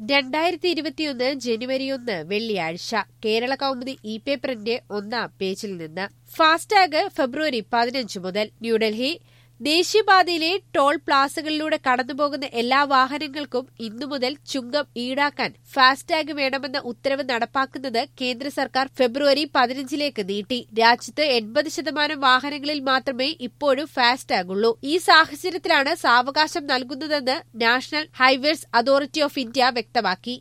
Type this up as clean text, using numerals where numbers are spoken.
2021 ജനുവരി 1 വെള്ളിയാഴ്ച കേരള കൗമുദി പേപ്പറിന്റെ 1-ാം പേജിൽ നിന്ന് ഫാസ്ടാഗ് ഫെബ്രുവരി 15 മുതൽ ന്യൂഡൽഹി ദേശീയപാതയിലെ ടോൾ പ്ലാസകളിലൂടെ കടന്നുപോകുന്ന എല്ലാ വാഹനങ്ങൾക്കും ഇന്നു മുതൽ ചുങ്കം ഈടാക്കാൻ ഫാസ്ടാഗ് വേണമെന്ന ഉത്തരവ് നടപ്പാക്കുന്നത് കേന്ദ്ര സർക്കാർ ഫെബ്രുവരി 15ലേക്ക് നീട്ടി. രാജ്യത്ത് 80% വാഹനങ്ങളിൽ മാത്രമേ ഇപ്പോഴും ഫാസ്ടാഗ് ഉള്ളൂ. ഈ സാഹചര്യത്തിലാണ് സാവകാശം നൽകുന്നതെന്ന് national highways authority of India വ്യക്തമാക്കി.